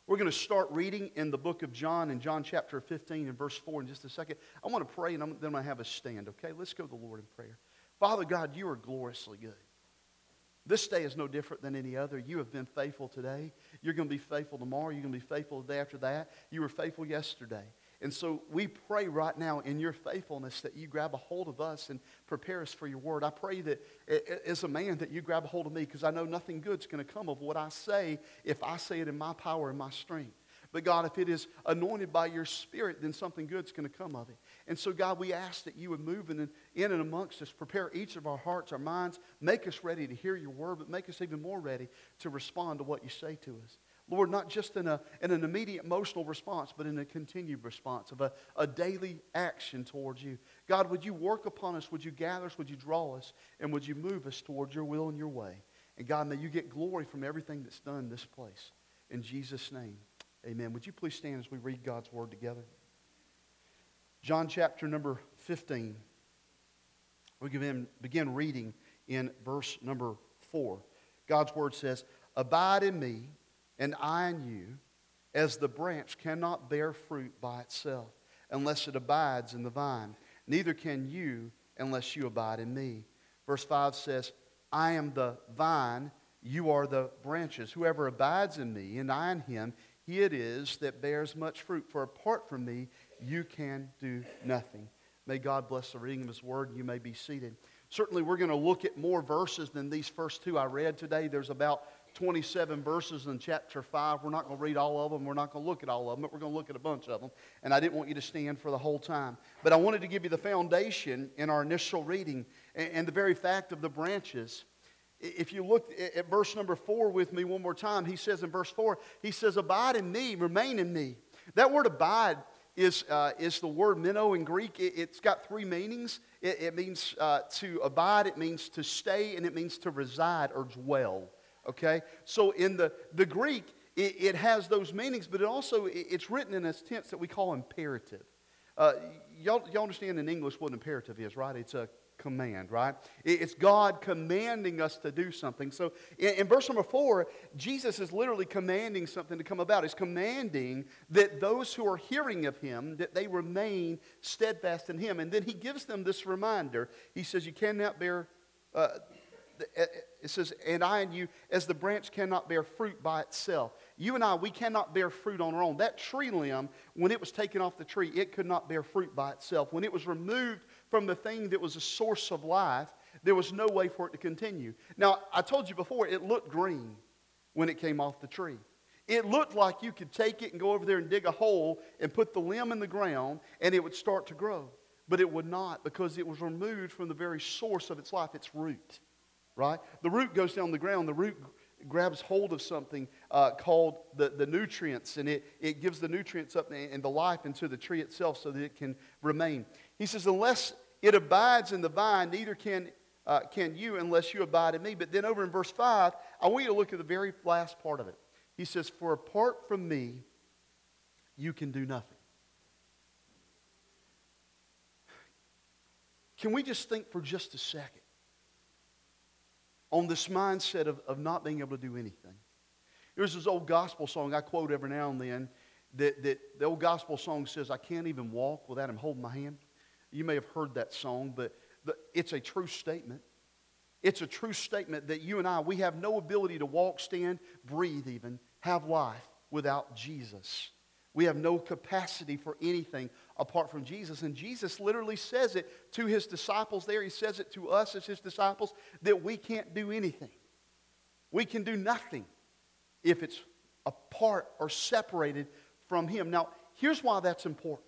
We're going to start reading in the book of John, in John chapter 15 and verse 4 in just a second. I want to pray and then I'm going to have us stand, okay? Let's go to the Lord in prayer. Father God, you are gloriously good. This day is no different than any other. You have been faithful today. You're going to be faithful tomorrow. You're going to be faithful the day after that. You were faithful yesterday. And so we pray right now in your faithfulness that you grab a hold of us and prepare us for your word. I pray that as a man that you grab a hold of me, because I know nothing good's going to come of what I say if I say it in my power and my strength. But God, if it is anointed by your Spirit, then something good's going to come of it. And so God, we ask that you would move in and amongst us, prepare each of our hearts, our minds, make us ready to hear your word, but make us even more ready to respond to what you say to us. Lord, not just in an immediate emotional response, but in a continued response of a daily action towards you. God, would you work upon us? Would you gather us? Would you draw us? And would you move us towards your will and your way? And God, may you get glory from everything that's done in this place. In Jesus' name, amen. Would you please stand as we read God's word together? John chapter number 15. We begin reading in verse number 4. God's word says, "Abide in me, and I in you, as the branch cannot bear fruit by itself, unless it abides in the vine. Neither can you unless you abide in me." Verse 5 says, "I am the vine, you are the branches. Whoever abides in me, and I in him, he it is that bears much fruit. For apart from me, you can do nothing." May God bless the reading of his word, and you may be seated. Certainly, we're going to look at more verses than these first two I read today. There's about 27 verses in chapter 5. We're not going to read all of them. We're not going to look at all of them, but we're going to look at a bunch of them. And I didn't want you to stand for the whole time. But I wanted to give you the foundation in our initial reading and the very fact of the branches. If you look at verse number 4 with me one more time, he says in verse 4, he says, "Abide in me, remain in me." That word abide is the word meno in Greek. It's got three meanings. It means to abide, it means to stay, and it means to reside or dwell. Okay? So in the Greek, it has those meanings, but it's written in a tense that we call imperative. Y'all understand in English what an imperative is, right? It's a command, right? It's God commanding us to do something. So in verse number 4, Jesus is literally commanding something to come about. He's commanding that those who are hearing of him, that they remain steadfast in him. And then he gives them this reminder. He says, you cannot bear... it says, "And I and you, as the branch cannot bear fruit by itself." You and I, we cannot bear fruit on our own. That tree limb, when it was taken off the tree, it could not bear fruit by itself. When it was removed from the thing that was a source of life, there was no way for it to continue. Now, I told you before, it looked green when it came off the tree. It looked like you could take it and go over there and dig a hole and put the limb in the ground and it would start to grow. But it would not, because it was removed from the very source of its life, its root. Right? The root goes down the ground. The root grabs hold of something called the nutrients, and it gives the nutrients up and the life into the tree itself so that it can remain. He says, "Unless it abides in the vine, neither can you unless you abide in me." But then over in verse 5, I want you to look at the very last part of it. He says, "For apart from me, you can do nothing." Can we just think for just a second on this mindset of not being able to do anything? There's this old gospel song I quote every now and then. That the old gospel song says, "I can't even walk without him holding my hand." You may have heard that song, but it's a true statement. It's a true statement that you and I, we have no ability to walk, stand, breathe even, have life without Jesus. We have no capacity for anything apart from Jesus. And Jesus literally says it to his disciples there. He says it to us as his disciples that we can't do anything. We can do nothing if it's apart or separated from him. Now, here's why that's important.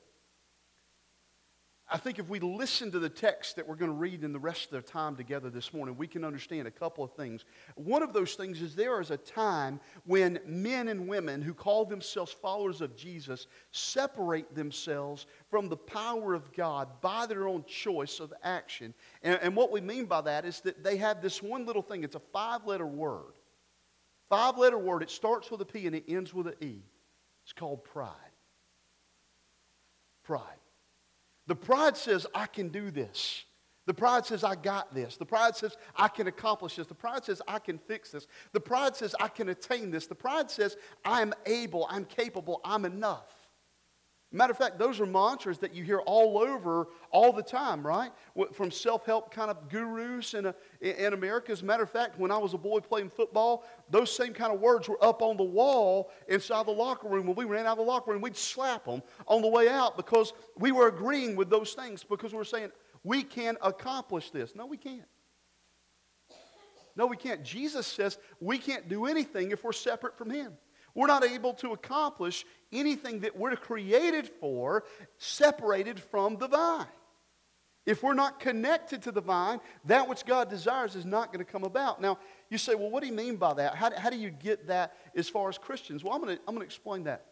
I think if we listen to the text that we're going to read in the rest of the time together this morning, we can understand a couple of things. One of those things is there is a time when men and women who call themselves followers of Jesus separate themselves from the power of God by their own choice of action. And what we mean by that is that they have this one little thing. It's a 5-letter word. 5-letter word. It starts with a P and it ends with an E. It's called pride. Pride. The pride says, I can do this. The pride says, I got this. The pride says, I can accomplish this. The pride says, I can fix this. The pride says, I can attain this. The pride says, I'm able, I'm capable, I'm enough. Matter of fact, those are mantras that you hear all over all the time, right? From self-help kind of gurus in America. As a matter of fact, when I was a boy playing football, those same kind of words were up on the wall inside the locker room. When we ran out of the locker room, we'd slap them on the way out because we were agreeing with those things, because we were saying, we can accomplish this. No, we can't. No, we can't. Jesus says we can't do anything if we're separate from Him. We're not able to accomplish anything that we're created for, separated from the vine. If we're not connected to the vine, that which God desires is not going to come about. Now, you say, well, what do you mean by that? How do you get that as far as Christians? Well, I'm going to explain that.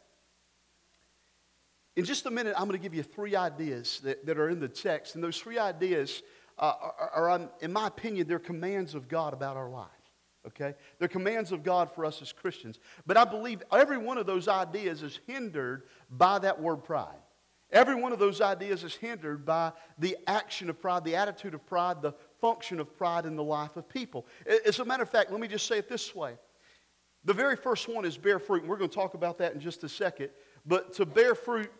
In just a minute, I'm going to give you 3 ideas that are in the text. And those 3 ideas are, in my opinion, they're commands of God about our life. Okay? They're commands of God for us as Christians. But I believe every one of those ideas is hindered by that word pride. Every one of those ideas is hindered by the action of pride, the attitude of pride, the function of pride in the life of people. As a matter of fact, let me just say it this way. The very first one is bear fruit, and we're going to talk about that in just a second. But to bear fruit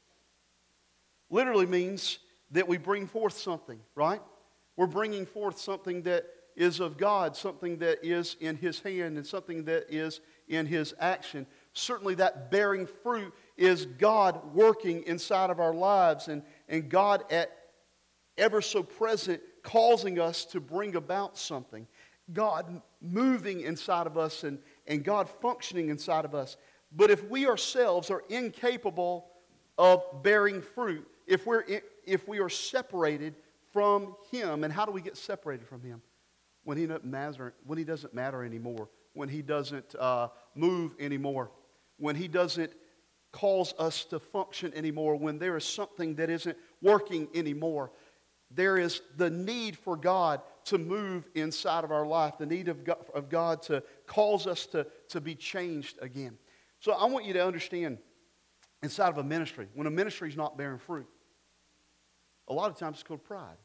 literally means that we bring forth something, right? We're bringing forth something that is of God, something that is in His hand, and something that is in His action. Certainly that bearing fruit is God working inside of our lives, and God at ever so present causing us to bring about something. God moving inside of us and God functioning inside of us. But if we ourselves are incapable of bearing fruit, if we are separated from Him, and how do we get separated from Him? When He doesn't matter anymore, when He doesn't move anymore, when He doesn't cause us to function anymore, when there is something that isn't working anymore. There is the need for God to move inside of our life, the need of God to cause us to be changed again. So I want you to understand, inside of a ministry, when a ministry is not bearing fruit, a lot of times it's called pride.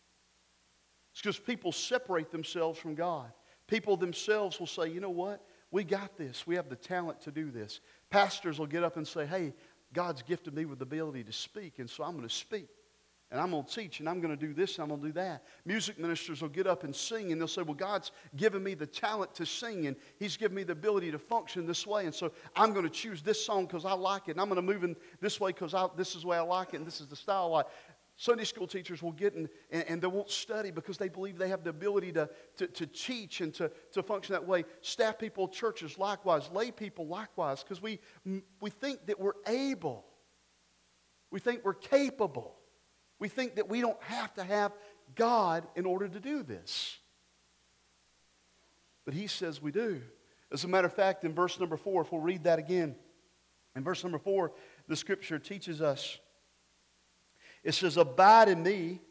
It's because people separate themselves from God. People themselves will say, you know what? We got this. We have the talent to do this. Pastors will get up and say, hey, God's gifted me with the ability to speak, and so I'm going to speak. And I'm going to teach, and I'm going to do this, and I'm going to do that. Music ministers will get up and sing, and they'll say, well, God's given me the talent to sing, and He's given me the ability to function this way, and so I'm going to choose this song because I like it, and I'm going to move in this way because this is the way I like it, and this is the style I like. Sunday school teachers will get and they won't study because they believe they have the ability to teach and to function that way. Staff people, churches likewise, lay people likewise, because we think that we're able. We think we're capable. We think that we don't have to have God in order to do this. But He says we do. As a matter of fact, in verse number 4, if we'll read that again, in verse number 4, the Scripture teaches us, it says, abide in me,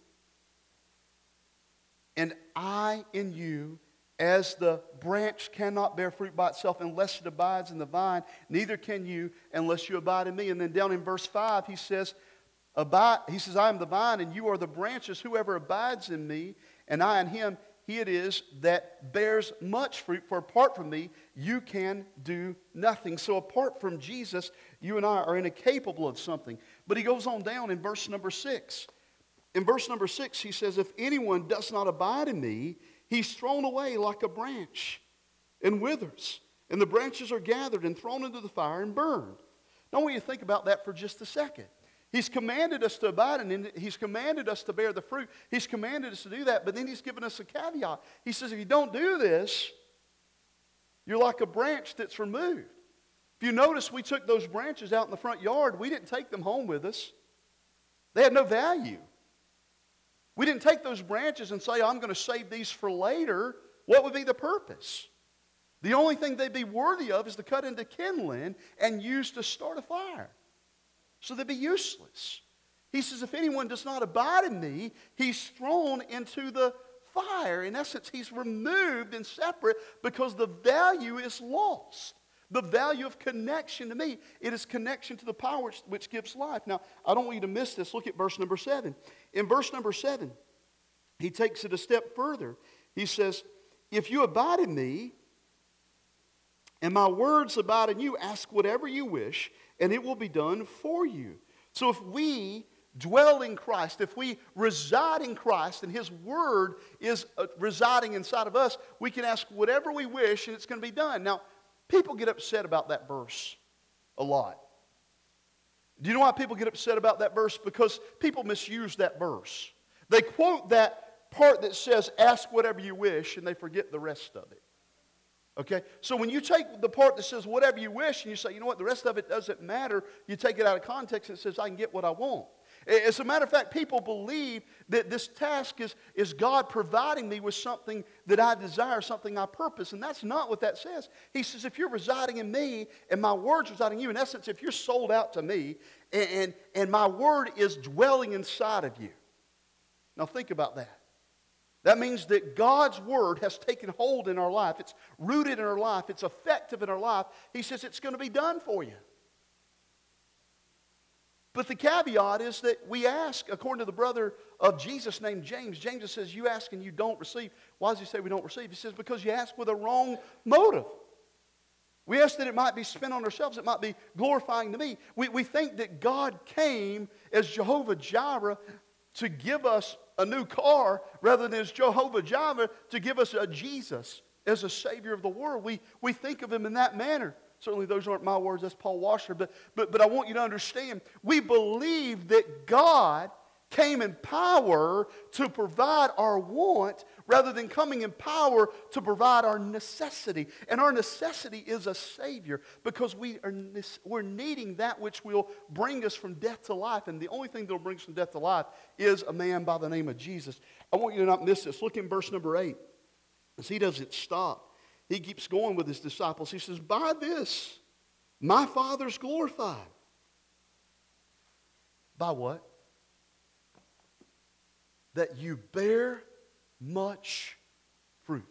and I in you, as the branch cannot bear fruit by itself unless it abides in the vine, neither can you unless you abide in me. And then down in verse 5, he says, I am the vine, and you are the branches. Whoever abides in me, and I in him, he it is that bears much fruit, for apart from me, you can do nothing. So apart from Jesus, you and I are incapable of something. But he goes on down in verse number 6. In verse number 6, he says, if anyone does not abide in me, he's thrown away like a branch and withers. And the branches are gathered and thrown into the fire and burned. Now I want you to think about that for just a second. He's commanded us to abide in Him. He's commanded us to bear the fruit. He's commanded us to do that, but then He's given us a caveat. He says, if you don't do this, you're like a branch that's removed. If you notice, we took those branches out in the front yard. We didn't take them home with us. They had no value. We didn't take those branches and say, I'm going to save these for later. What would be the purpose? The only thing they'd be worthy of is to cut into kindling and use to start a fire. So they'd be useless. He says, if anyone does not abide in me, he's thrown into the fire. In essence, he's removed and separate because the value is lost. The value of connection to me. It is connection to the power which gives life. Now, I don't want you to miss this. Look at verse number 7. In verse number 7, he takes it a step further. He says, if you abide in me, and my words abide in you, ask whatever you wish, and it will be done for you. So if we dwell in Christ, if we reside in Christ, and His Word is residing inside of us, we can ask whatever we wish, and it's going to be done. Now, people get upset about that verse a lot. Do you know why people get upset about that verse? Because people misuse that verse. They quote that part that says, ask whatever you wish, and they forget the rest of it. Okay? So when you take the part that says whatever you wish, and you say, you know what, the rest of it doesn't matter, you take it out of context, and it says, I can get what I want. As a matter of fact, people believe that this task is God providing me with something that I desire, something I purpose, and that's not what that says. He says, if you're residing in me and my words residing in you, in essence, if you're sold out to me and my word is dwelling inside of you. Now think about that. That means that God's word has taken hold in our life. It's rooted in our life. It's effective in our life. He says it's going to be done for you. But the caveat is that we ask, according to the brother of Jesus named James. James says, you ask and you don't receive. Why does he say we don't receive? He says, because you ask with a wrong motive. We ask that it might be spent on ourselves. It might be glorifying to me. We think that God came as Jehovah Jireh to give us a new car rather than as Jehovah Jireh to give us a Jesus as a Savior of the world. We think of Him in that manner. Certainly those aren't my words, that's Paul Washer. But I want you to understand, we believe that God came in power to provide our want rather than coming in power to provide our necessity. And our necessity is a Savior because we're needing that which will bring us from death to life. And the only thing that will bring us from death to life is a man by the name of Jesus. I want you to not miss this. Look in verse number 8. As he doesn't stop. He keeps going with his disciples. He says, by this, my Father's glorified. By what? That you bear much fruit.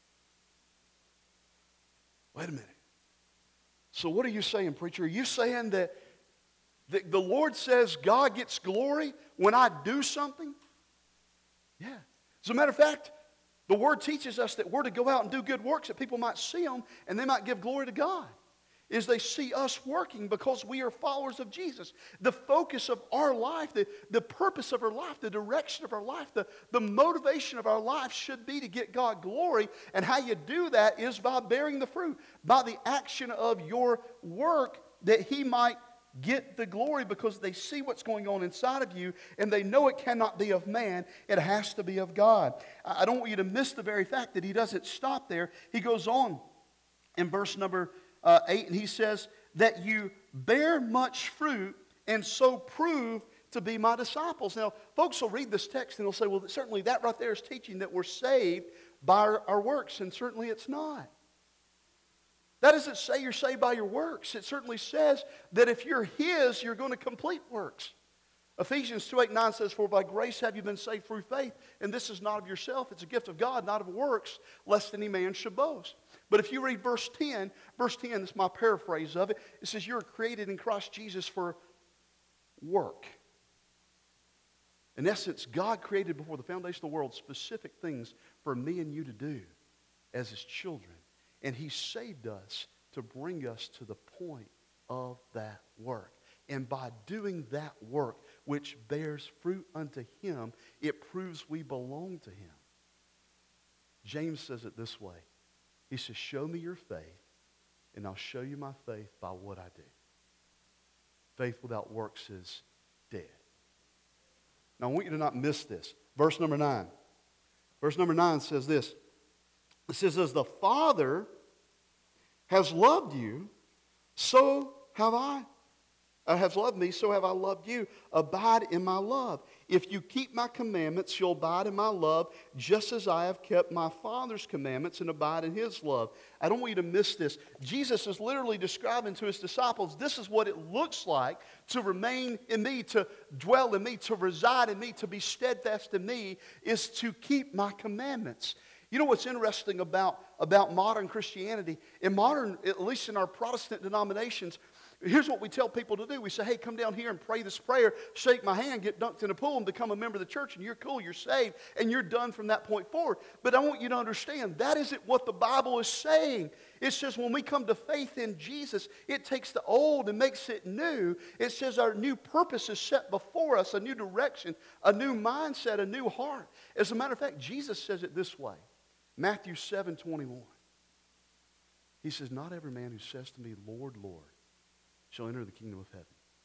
Wait a minute. So what are you saying, preacher? Are you saying that the Lord says God gets glory when I do something? Yeah. As a matter of fact, the Word teaches us that we're to go out and do good works that people might see them and they might give glory to God. Is they see us working because we are followers of Jesus. The focus of our life, the purpose of our life, the direction of our life, the motivation of our life should be to get God glory. And how you do that is by bearing the fruit, by the action of your work that He might get the glory because they see what's going on inside of you and they know it cannot be of man. It has to be of God. I don't want you to miss the very fact that he doesn't stop there. He goes on in verse number 8 and he says that you bear much fruit and so prove to be my disciples. Now, folks will read this text and they'll say, well, certainly that right there is teaching that we're saved by our works, and certainly it's not. That doesn't say you're saved by your works. It certainly says that if you're His, you're going to complete works. Ephesians 2:8-9 says, for by grace have you been saved through faith, and this is not of yourself. It's a gift of God, not of works, lest any man should boast. But if you read verse 10, this is my paraphrase of it. It says you're created in Christ Jesus for work. In essence, God created before the foundation of the world specific things for me and you to do as His children. And He saved us to bring us to the point of that work. And by doing that work, which bears fruit unto Him, it proves we belong to Him. James says it this way. He says, show me your faith, and I'll show you my faith by what I do. Faith without works is dead. Now, I want you to not miss this. Verse number 9. Verse number 9 says this. It says, as the Father has loved you, so have loved me, so have I loved you. Abide in my love. If you keep my commandments, you'll abide in my love, just as I have kept my Father's commandments and abide in His love. I don't want you to miss this. Jesus is literally describing to His disciples, this is what it looks like to remain in me, to dwell in me, to reside in me, to be steadfast in me, is to keep my commandments. You know what's interesting about about modern Christianity. In modern, at least in our Protestant denominations, here's what we tell people to do. We say, hey, come down here and pray this prayer, shake my hand, get dunked in a pool, and become a member of the church, and you're cool, you're saved, and you're done from that point forward. But I want you to understand, that isn't what the Bible is saying. It says when we come to faith in Jesus, it takes the old and makes it new. It says our new purpose is set before us, a new direction, a new mindset, a new heart. As a matter of fact, Jesus says it this way, Matthew 7:21. He says, not every man who says to me, Lord, Lord, shall enter the kingdom of heaven.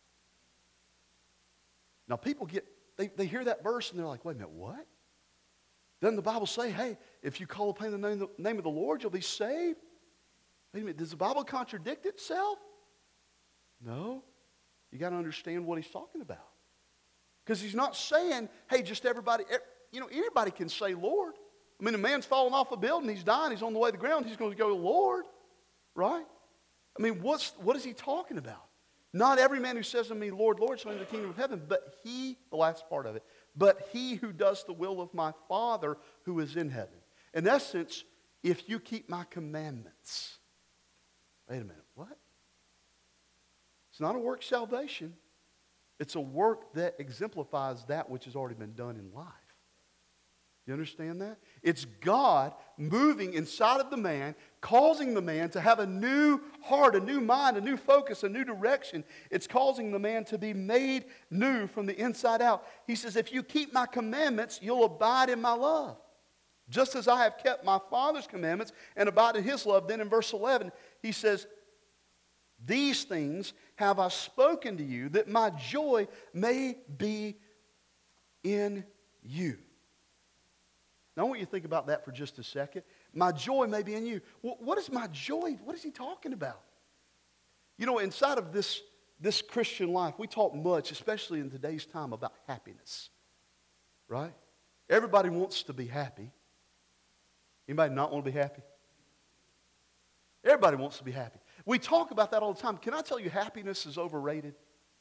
Now people they hear that verse and they're like, wait a minute, what? Doesn't the Bible say, hey, if you call upon the name of the Lord, you'll be saved? Wait a minute, does the Bible contradict itself? No. You got to understand what he's talking about. Because he's not saying, hey, just everybody, anybody can say Lord. I mean, a man's falling off a building, he's dying, he's on the way to the ground, he's going to go, Lord, right? I mean, what is he talking about? Not every man who says to me, Lord, Lord, shall enter the kingdom of heaven, but he, the last part of it, but he who does the will of my Father who is in heaven. In essence, if you keep my commandments. Wait a minute, what? It's not a work salvation. It's a work that exemplifies that which has already been done in life. You understand that? It's God moving inside of the man, causing the man to have a new heart, a new mind, a new focus, a new direction. It's causing the man to be made new from the inside out. He says, if you keep my commandments, you'll abide in my love. Just as I have kept my Father's commandments and abide in his love. Then in verse 11, he says, these things have I spoken to you, that my joy may be in you. Now, I want you to think about that for just a second. My joy may be in you. What is my joy? What is he talking about? You know, inside of this Christian life, we talk much, especially in today's time, about happiness. Right? Everybody wants to be happy. Anybody not want to be happy? Everybody wants to be happy. We talk about that all the time. Can I tell you happiness is overrated?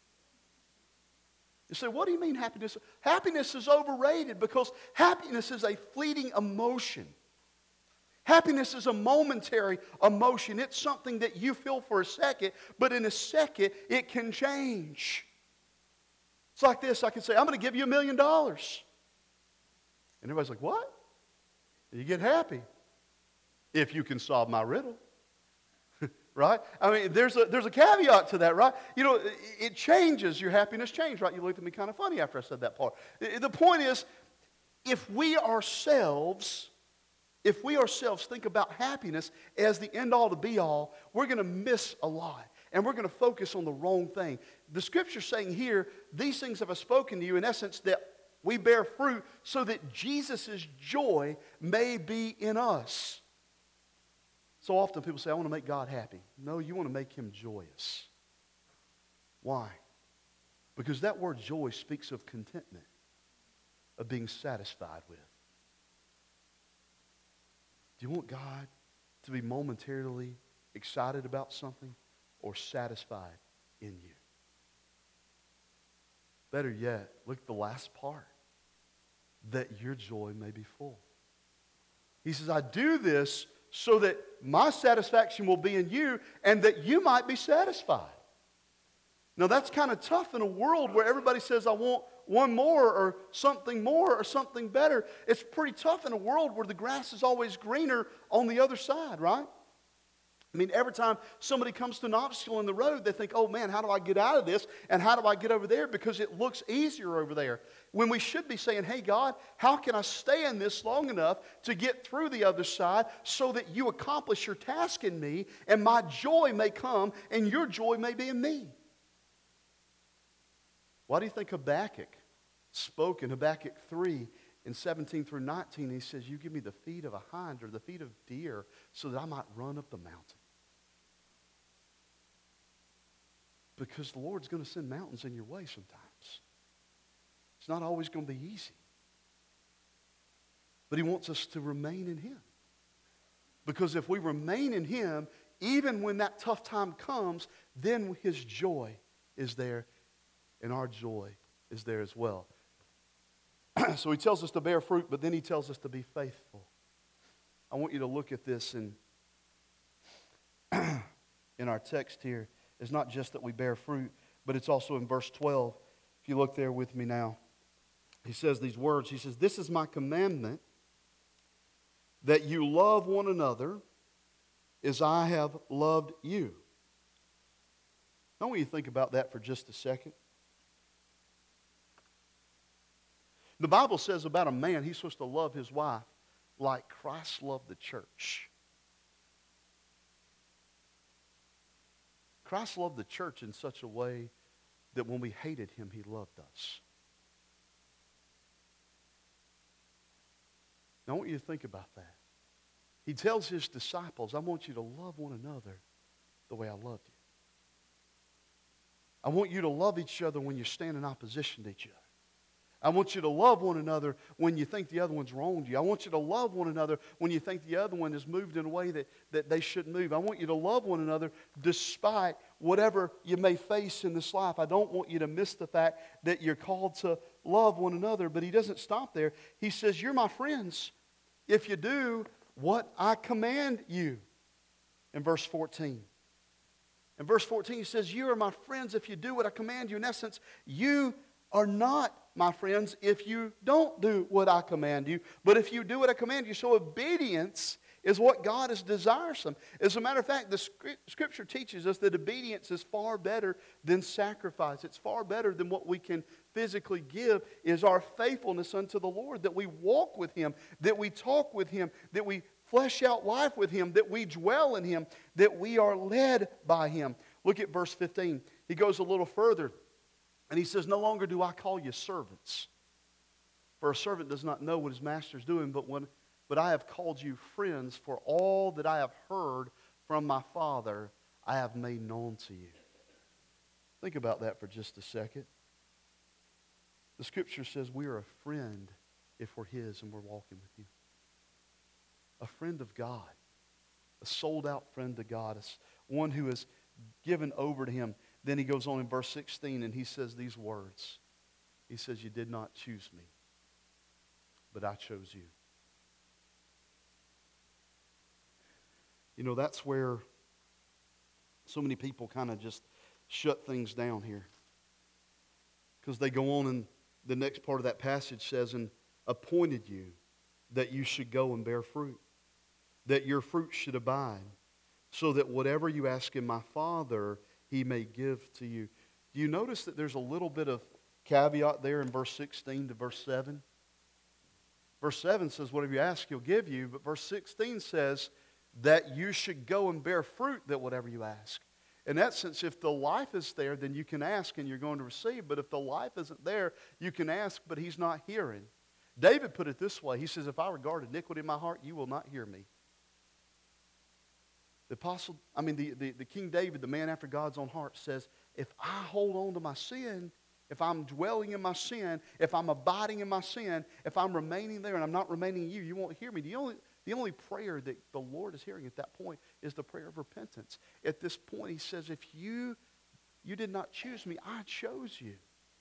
You say, what do you mean happiness? Happiness is overrated because happiness is a fleeting emotion. Happiness is a momentary emotion. It's something that you feel for a second, but in a second, it can change. It's like this. I can say, I'm going to give you $1 million. And everybody's like, what? And you get happy. If you can solve my riddle. Right? I mean, there's a caveat to that, right? You know, it changes. Your happiness changes, right? You looked at me kind of funny after I said that part. The point is, if we ourselves think about happiness as the end-all to be-all, we're going to miss a lot. And we're going to focus on the wrong thing. The Scripture's saying here, these things have I spoken to you, in essence, that we bear fruit so that Jesus' joy may be in us. So often people say, I want to make God happy. No, you want to make him joyous. Why? Because that word joy speaks of contentment, of being satisfied with. Do you want God to be momentarily excited about something or satisfied in you? Better yet, look at the last part. That your joy may be full. He says, I do this so that my satisfaction will be in you and that you might be satisfied. Now that's kind of tough in a world where everybody says, I want one more or something better. It's pretty tough in a world where the grass is always greener on the other side, right? I mean, every time somebody comes to an obstacle in the road, they think, oh man, how do I get out of this? And how do I get over there? Because it looks easier over there. When we should be saying, hey God, how can I stay in this long enough to get through the other side so that you accomplish your task in me and my joy may come and your joy may be in me? Why do you think Habakkuk spoke in Habakkuk 3 in 17 through 19? He says, you give me the feet of a hind or the feet of deer so that I might run up the mountain. Because the Lord's going to send mountains in your way sometimes. It's not always going to be easy. But he wants us to remain in him. Because if we remain in him, even when that tough time comes, then his joy is there and our joy is there as well. So he tells us to bear fruit, but then he tells us to be faithful. I want you to look at this in our text here. It's not just that we bear fruit, but it's also in verse 12. If you look there with me now, he says these words. He says, "This is my commandment, that you love one another as I have loved you." I want you to think about that for just a second. The Bible says about a man, he's supposed to love his wife like Christ loved the church. Christ loved the church in such a way that when we hated him, he loved us. Now, I want you to think about that. He tells his disciples, I want you to love one another the way I loved you. I want you to love each other when you stand in opposition to each other. I want you to love one another when you think the other one's wronged you. I want you to love one another when you think the other one has moved in a way that they shouldn't move. I want you to love one another despite whatever you may face in this life. I don't want you to miss the fact that you're called to love one another. But he doesn't stop there. He says, you're my friends if you do what I command you. In verse 14. In verse 14 he says, you are my friends if you do what I command you. In essence, you are not my friends if you don't do what I command you. But if you do what I command you, so obedience is what God is desiresome. As a matter of fact, the Scripture teaches us that obedience is far better than sacrifice. It's far better than what we can physically give, is our faithfulness unto the Lord, that we walk with Him, that we talk with Him, that we flesh out life with Him, that we dwell in Him, that we are led by Him. Look at verse 15. He goes a little further, and he says, no longer do I call you servants, for a servant does not know what his master is doing, but I have called you friends, for all that I have heard from my Father I have made known to you. Think about that for just a second. The Scripture says we are a friend if we're His and we're walking with Him. A friend of God. A sold-out friend to God. One who is given over to Him. Then he goes on in verse 16 and he says these words. He says, you did not choose me, but I chose you. You know, that's where so many people kind of just shut things down here. Because they go on and the next part of that passage says, and appointed you that you should go and bear fruit, that your fruit should abide, so that whatever you ask in my Father, He may give to you. Do you notice that there's a little bit of caveat there in verse 16 to verse 7? Verse 7 says, whatever you ask, He'll give you. But verse 16 says that you should go and bear fruit, that whatever you ask. In that sense, if the life is there, then you can ask and you're going to receive. But if the life isn't there, you can ask, but He's not hearing. David put it this way. He says, if I regard iniquity in my heart, you will not hear me. The King David, the man after God's own heart, says, if I hold on to my sin, if I'm dwelling in my sin, if I'm abiding in my sin, if I'm remaining there and I'm not remaining in you, you won't hear me. The only prayer that the Lord is hearing at that point is the prayer of repentance. At this point, He says, if you did not choose me, I chose you.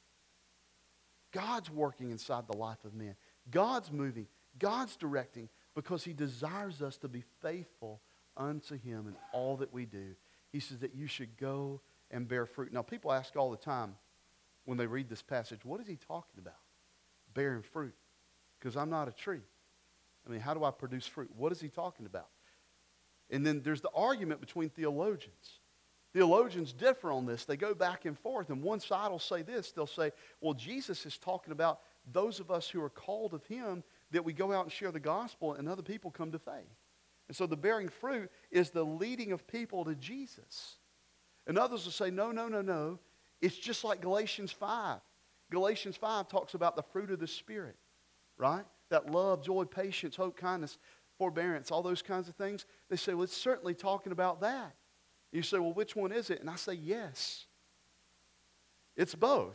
God's working inside the life of men. God's moving. God's directing, because He desires us to be faithful unto Him in all that we do. He says that you should go and bear fruit. Now, people ask all the time when they read this passage, what is he talking about? Bearing fruit. Because I'm not a tree. I mean, how do I produce fruit? What is he talking about? And then there's the argument between theologians. Theologians differ on this. They go back and forth. And one side will say this. They'll say, well, Jesus is talking about those of us who are called of Him, that we go out and share the gospel and other people come to faith. And so the bearing fruit is the leading of people to Jesus. And others will say, no. It's just like Galatians 5. Galatians 5 talks about the fruit of the Spirit, right? That love, joy, patience, hope, kindness, forbearance, all those kinds of things. They say, well, it's certainly talking about that. You say, well, which one is it? And I say, yes. It's both.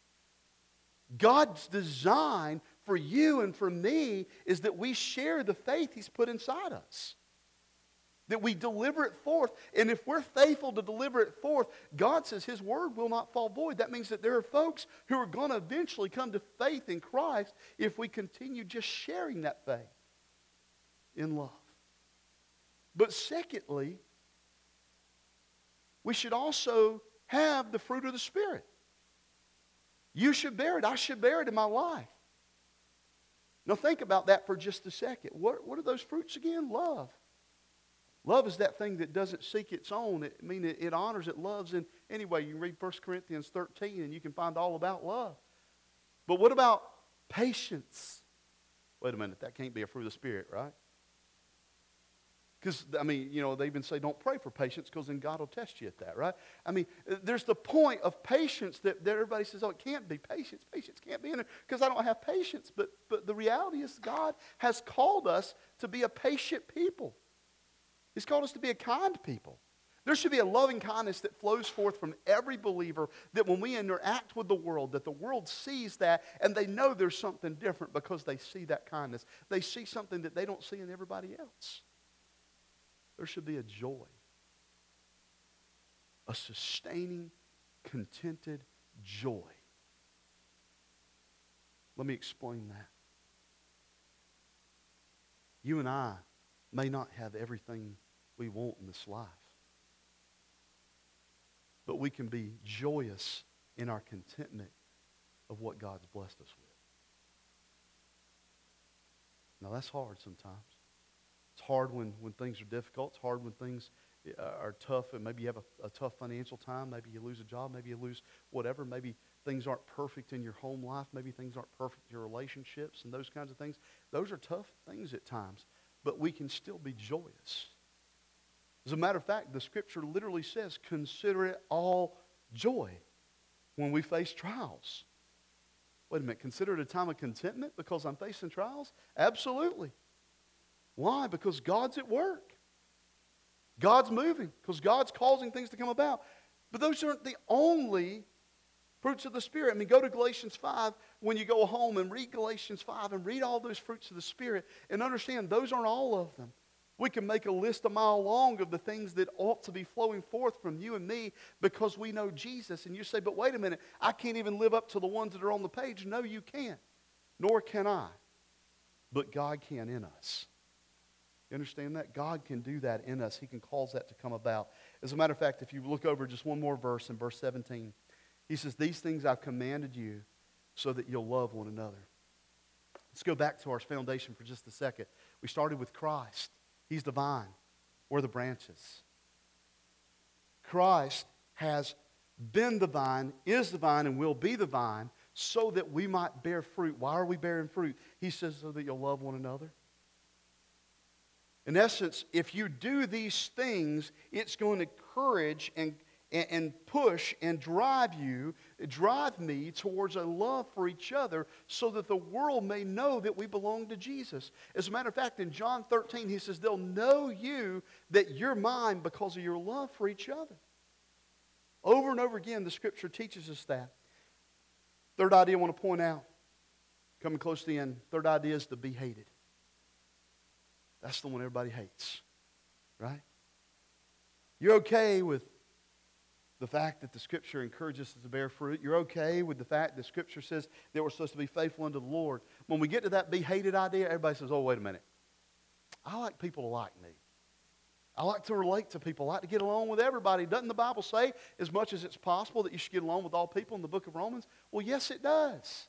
God's design for you and for me is that we share the faith He's put inside us. That we deliver it forth. And if we're faithful to deliver it forth, God says His word will not fall void. That means that there are folks who are going to eventually come to faith in Christ if we continue just sharing that faith in love. But secondly, we should also have the fruit of the Spirit. You should bear it. I should bear it in my life. Now think about that for just a second. What are those fruits again? Love. Love is that thing that doesn't seek its own. It honors, it loves. And anyway, you can read 1 Corinthians 13 and you can find all about love. But what about patience? Wait a minute, that can't be a fruit of the Spirit, right? Because, they even say don't pray for patience because then God will test you at that, right? There's the point of patience that everybody says, oh, it can't be patience. Patience can't be in there because I don't have patience. But the reality is God has called us to be a patient people. He's called us to be a kind people. There should be a loving kindness that flows forth from every believer, that when we interact with the world, that the world sees that and they know there's something different because they see that kindness. They see something that they don't see in everybody else. There should be a joy, a sustaining, contented joy. Let me explain that. You and I may not have everything we want in this life, but we can be joyous in our contentment of what God's blessed us with. Now that's hard sometimes. It's hard when things are difficult. It's hard when things are tough, and maybe you have a tough financial time. Maybe you lose a job. Maybe you lose whatever. Maybe things aren't perfect in your home life. Maybe things aren't perfect in your relationships and those kinds of things. Those are tough things at times, but we can still be joyous. As a matter of fact, the Scripture literally says, consider it all joy when we face trials. Wait a minute, consider it a time of contentment because I'm facing trials? Absolutely. Why? Because God's at work. God's moving because God's causing things to come about. But those aren't the only fruits of the Spirit. Go to Galatians 5 when you go home and read Galatians 5 and read all those fruits of the Spirit and understand those aren't all of them. We can make a list a mile long of the things that ought to be flowing forth from you and me because we know Jesus. And you say, but wait a minute, I can't even live up to the ones that are on the page. No, you can't. Nor can I. But God can in us. You understand that? God can do that in us. He can cause that to come about. As a matter of fact, if you look over just one more verse in verse 17, he says, these things I've commanded you so that you'll love one another. Let's go back to our foundation for just a second. We started with Christ. He's the vine. We're the branches. Christ has been the vine, is the vine, and will be the vine so that we might bear fruit. Why are we bearing fruit? He says so that you'll love one another. In essence, if you do these things, it's going to encourage and push and drive me towards a love for each other so that the world may know that we belong to Jesus. As a matter of fact, in John 13, he says, they'll know you that you're mine because of your love for each other. Over and over again, the Scripture teaches us that. Third idea I want to point out, coming close to the end, third idea is to be hated. That's the one everybody hates, right? You're okay with the fact that the Scripture encourages us to bear fruit. You're okay with the fact that Scripture says that we're supposed to be faithful unto the Lord. When we get to that be hated idea, everybody says, oh, wait a minute. I like people to like me. I like to relate to people. I like to get along with everybody. Doesn't the Bible say, as much as it's possible, that you should get along with all people in the book of Romans? Well, yes, it does.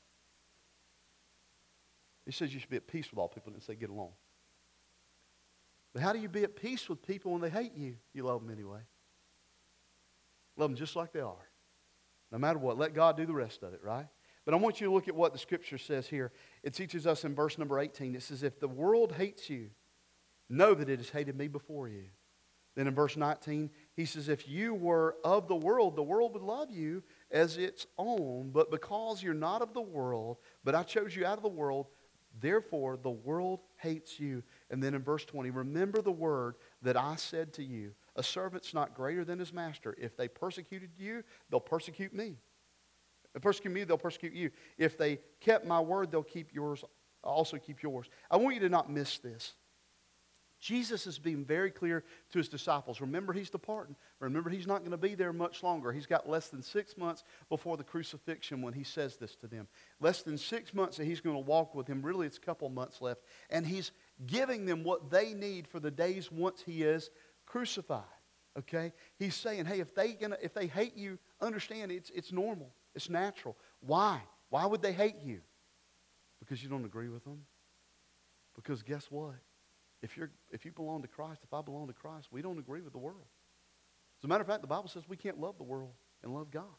It says you should be at peace with all people. It didn't say get along. But how do you be at peace with people when they hate you? You love them anyway. Love them just like they are. No matter what. Let God do the rest of it, right? But I want you to look at what the Scripture says here. It teaches us in verse number 18. It says, if the world hates you, know that it has hated me before you. Then in verse 19, he says, if you were of the world would love you as its own. But because you're not of the world, but I chose you out of the world, therefore the world hates you. And then in verse 20, remember the word that I said to you. A servant's not greater than his master. If they persecuted you, they'll persecute me. If they persecute me, they'll persecute you. If they kept my word, they'll keep yours. I'll also keep yours. I want you to not miss this. Jesus is being very clear to his disciples. Remember, he's departing. Remember, he's not going to be there much longer. He's got less than 6 months before the crucifixion when he says this to them. Less than 6 months that he's going to walk with him. Really, it's a couple months left. And he's giving them what they need for the days once He is crucified. Okay? He's saying, hey, if they hate you, understand it's normal. It's natural. Why? Why would they hate you? Because you don't agree with them? Because guess what? If you belong to Christ, if I belong to Christ, we don't agree with the world. As a matter of fact, the Bible says we can't love the world and love God.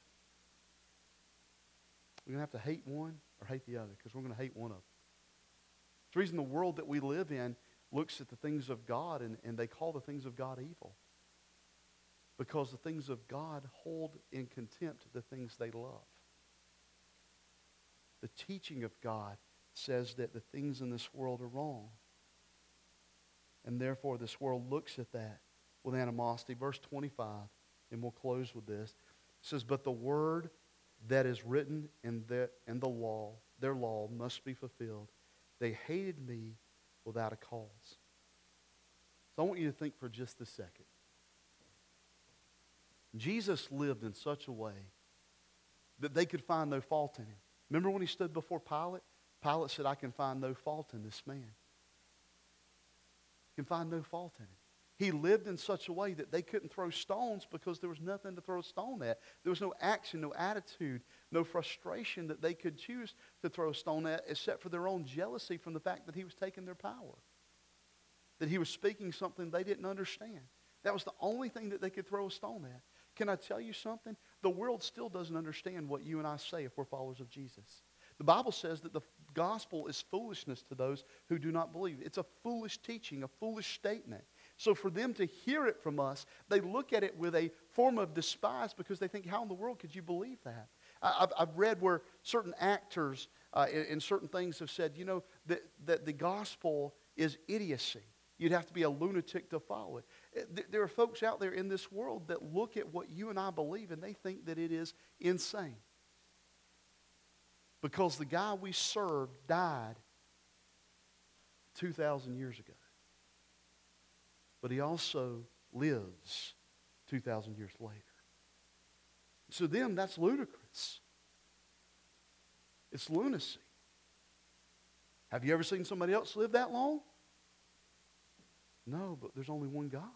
We're going to have to hate one or hate the other, because we're going to hate one of them. It's the reason the world that we live in looks at the things of God and they call the things of God evil. Because the things of God hold in contempt the things they love. The teaching of God says that the things in this world are wrong. And therefore this world looks at that with animosity. Verse 25, and we'll close with this. It says, but the word that is written in the law, their law, must be fulfilled. They hated me without a cause. So I want you to think for just a second. Jesus lived in such a way that they could find no fault in him. Remember when he stood before Pilate? Pilate said, I can find no fault in this man. Can find no fault in him. He lived in such a way that they couldn't throw stones because there was nothing to throw a stone at. There was no action, no attitude, no frustration that they could choose to throw a stone at, except for their own jealousy from the fact that he was taking their power. That he was speaking something they didn't understand. That was the only thing that they could throw a stone at. Can I tell you something? The world still doesn't understand what you and I say if we're followers of Jesus. The Bible says that the gospel is foolishness to those who do not believe. It's a foolish teaching, a foolish statement. So for them to hear it from us, they look at it with a form of despise because they think, how in the world could you believe that? I've read where certain actors in certain things have said, you know, that the gospel is idiocy. You'd have to be a lunatic to follow it. There are folks out there in this world that look at what you and I believe and they think that it is insane. Because the guy we serve died 2,000 years ago. But he also lives 2,000 years later. So them, that's ludicrous. It's lunacy. Have you ever seen somebody else live that long? No, but there's only one God.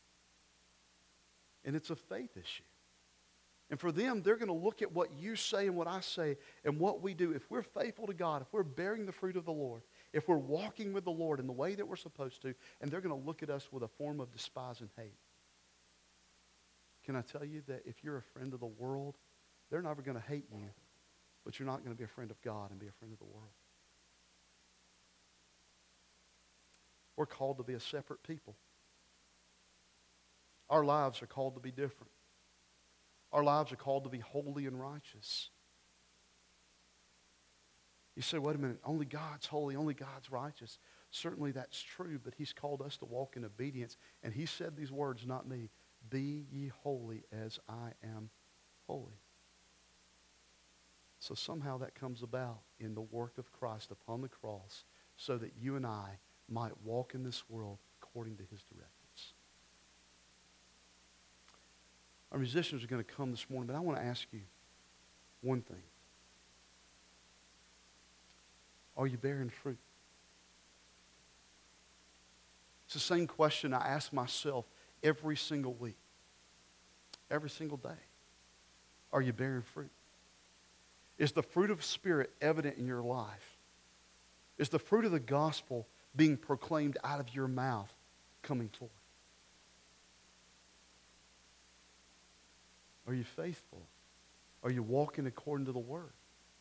And it's a faith issue. And for them, they're going to look at what you say and what I say and what we do. If we're faithful to God, if we're bearing the fruit of the Lord, if we're walking with the Lord in the way that we're supposed to, and they're going to look at us with a form of despise and hate. Can I tell you that if you're a friend of the world, they're never going to hate you, but you're not going to be a friend of God and be a friend of the world. We're called to be a separate people. Our lives are called to be different. Our lives are called to be holy and righteous. You say, wait a minute, only God's holy, only God's righteous. Certainly that's true, but He's called us to walk in obedience. And He said these words, not me, be ye holy as I am holy. So somehow that comes about in the work of Christ upon the cross so that you and I might walk in this world according to His directives. Our musicians are going to come this morning, but I want to ask you one thing. Are you bearing fruit? It's the same question I ask myself every single week, every single day. Are you bearing fruit? Is the fruit of the Spirit evident in your life? Is the fruit of the gospel being proclaimed out of your mouth coming forth? Are you faithful? Are you walking according to the Word?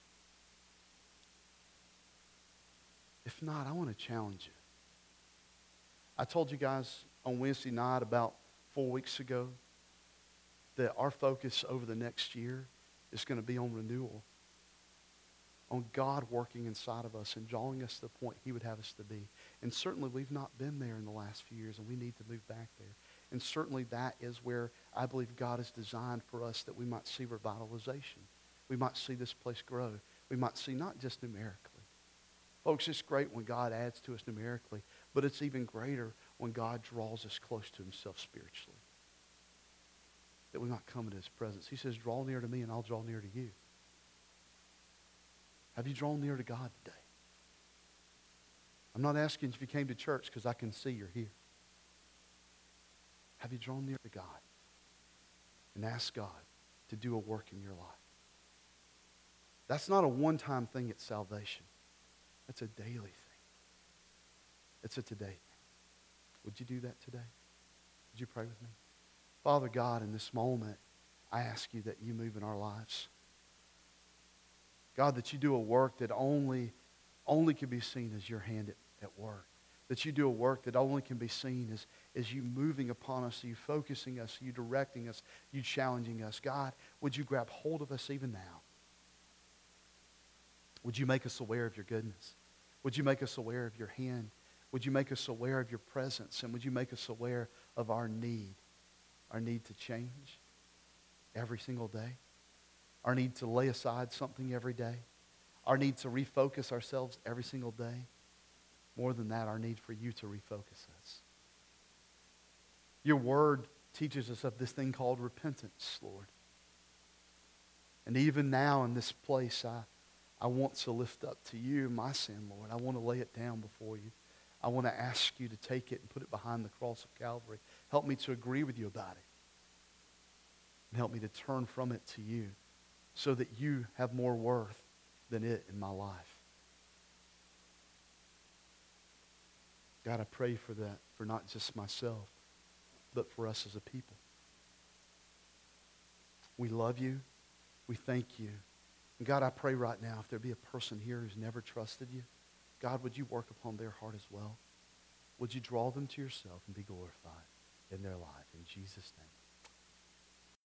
If not, I want to challenge you. I told you guys on Wednesday night about 4 weeks ago that our focus over the next year is going to be on renewal, on God working inside of us and drawing us to the point He would have us to be. And certainly we've not been there in the last few years, and we need to move back there. And certainly that is where I believe God has designed for us that we might see revitalization. We might see this place grow. We might see not just numerically. Folks, it's great when God adds to us numerically, but it's even greater when God draws us close to Himself spiritually. That we might come into His presence. He says, draw near to me and I'll draw near to you. Have you drawn near to God today? I'm not asking if you came to church because I can see you're here. Have you drawn near to God and asked God to do a work in your life? That's not a one-time thing at salvation. That's a daily thing. It's a today thing. Would you do that today? Would you pray with me? Father God, in this moment, I ask you that you move in our lives. God, that you do a work that only can be seen as your hand at work. That you do a work that only can be seen as you moving upon us, you focusing us, you directing us, you challenging us. God, would you grab hold of us even now? Would you make us aware of your goodness? Would you make us aware of your hand? Would you make us aware of your presence? And would you make us aware of our need to change every single day? Our need to lay aside something every day? Our need to refocus ourselves every single day? More than that, our need for you to refocus us. Your word teaches us of this thing called repentance, Lord. And even now in this place, I want to lift up to you my sin, Lord. I want to lay it down before you. I want to ask you to take it and put it behind the cross of Calvary. Help me to agree with you about it. And help me to turn from it to you so that you have more worth than it in my life. God, I pray for that, for not just myself, but for us as a people. We love you. We thank you. And God, I pray right now, if there be a person here who's never trusted you, God, would you work upon their heart as well? Would you draw them to yourself and be glorified in their life? In Jesus' name.